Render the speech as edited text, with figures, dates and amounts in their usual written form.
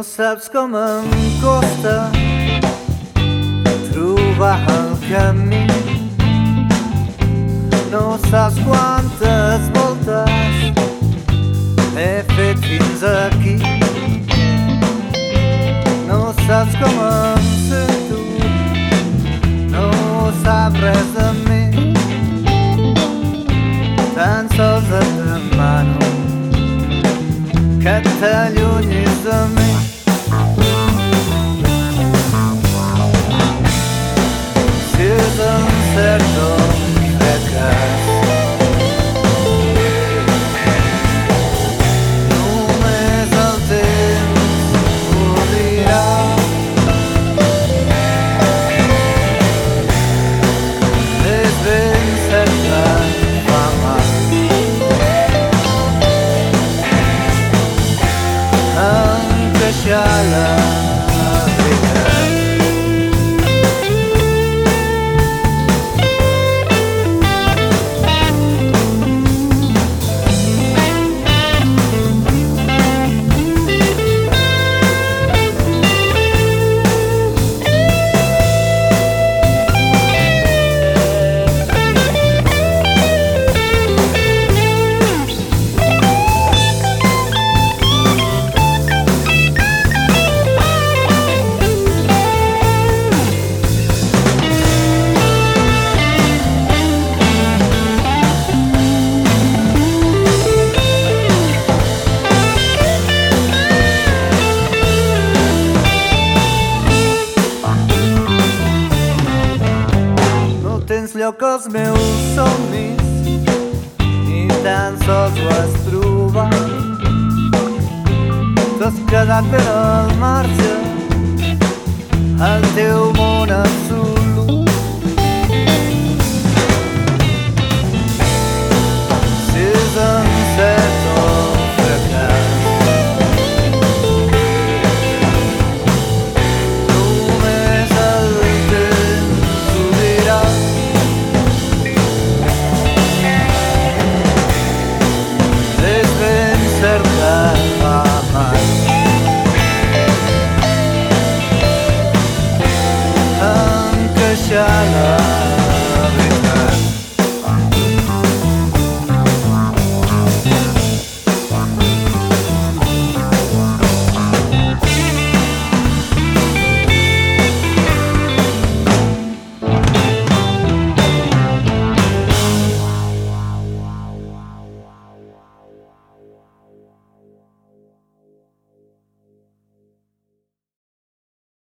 saps com em costa trobar el camí. No saps quantes voltes he fet fins aquí. No saps com em sento, no saps res de mi. Tan sols et demano que t'allunyis de mi. Si és encert o fracàs, només el temps ho dirà. És ben cert que fa mal encaixar la veritat. Tens lloc als meus somnis, ni tan sols ho has trobat. T'has quedat ben al marge, el teu món és